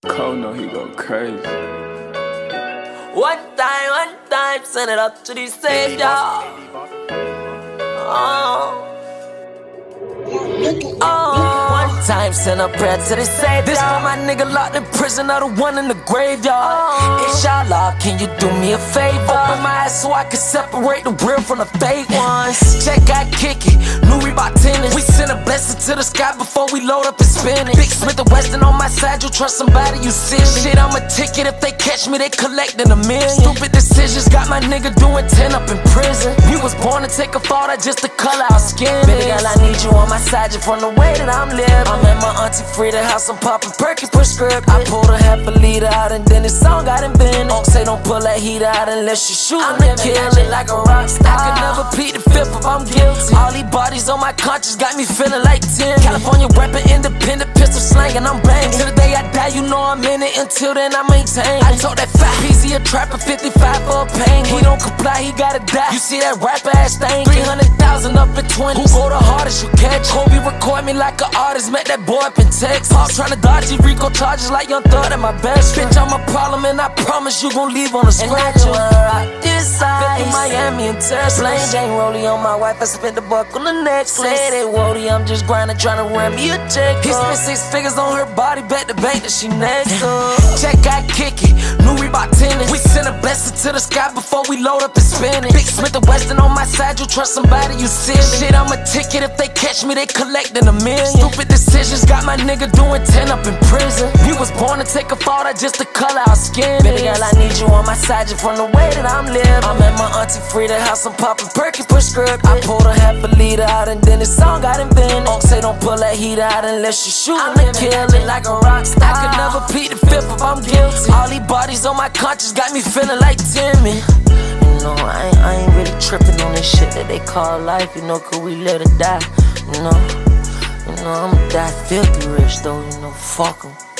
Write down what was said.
Cole know he go crazy. One time, send it up to the Savior. One time, send a prayer to the Savior. This for my nigga locked in prison, or the one in the graveyard. Inshallah, can you do me a favor? Open my eyes so I can separate the real from the fake ones. Check out Kick It, new Reebok tennis. We send a blessing to the sky before we load up and spin it. Big Smith and Weston on my side, you trust somebody, you silly. Shit, I'm a ticket, if they catch me, they collecting $1 million. Stupid decisions got my nigga doing 10 up in prison. We was born to take a photo just to color our skin. Baby girl, I need you on my side just from the way that I'm living. I'm at my auntie Frida house, I'm popping Perky prescript. I pulled a half a liter out and then this song got invented. Don't say don't pull that heat out unless you shoot. I'm the killer like a rock star. I could never plead the fifth if I'm guilty. All these bodies on my conscience got me feeling like 10. California rapping, independent, pistol slanging, I'm banging. Till the day I die, you know I'm in it. Until then, I maintain. I told that fat PZ a trapper, 55 for a pain. He don't comply, he gotta die. You see that rapper ass thing? 300,000 up in 20. Who go the hardest, you catch? Kobe record me like an artist, met that boy up in Texas. Pop tryna dodge these Rico charges like Young Thug at my best. Bitch, I'm a problem and I promise you gon' leave on a scratch. And I rock this side, Miami and Tesla. Plain Jane Rollie on my wife, I spent the buck on the necklace. Say that Wody, I'm just grinding, tryna ram me a check. He spent 6 figures on her body, bet the bank that she next up. Check out Kick It, new Reebok tennis. We send a blessing to the sky before we load up and spin it. Big Smith and Weston on my side, you trust somebody, you silly. Shit, I'm a ticket, if they catch me, they collecting $1 million. Stupid decisions got my nigga doing 10 up in prison. We was born to take a photo just to color our skin. Baby girl, I need you on my side just from the way that I'm living. I'm at my auntie Frida house, I'm popping Perky prescript. I pulled a half a liter out and then this song got invented. Don't say don't pull that heat out unless you shoot. I'm the killer like a rock star. I could never plead the fifth if I'm guilty. All these bodies on my conscience got me feeling like Timmy. You know, I ain't really tripping on this shit that they call life, you know, cause we let it die, you know. I'ma die filthy rich though, you know, fuck 'em.